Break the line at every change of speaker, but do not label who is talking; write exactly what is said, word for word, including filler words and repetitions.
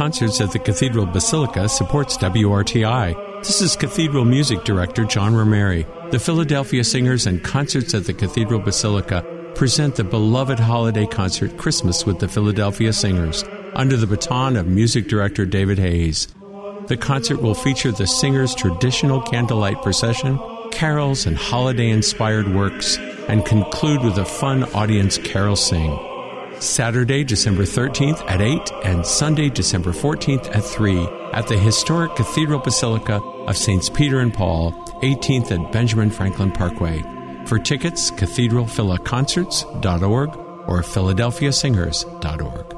Concerts at the Cathedral Basilica supports W R T I. This is Cathedral Music Director John Romeri. The Philadelphia Singers and Concerts at the Cathedral Basilica present the beloved holiday concert Christmas with the Philadelphia Singers under the baton of Music Director David Hayes. The concert will feature the Singers' traditional candlelight procession, carols and holiday-inspired works, and conclude with a fun audience carol sing. Saturday, December thirteenth at eight and Sunday, December fourteenth at three at the historic Cathedral Basilica of Saints Peter and Paul, eighteenth at Benjamin Franklin Parkway. For tickets, cathedral phila concerts dot org or philadelphia singers dot org.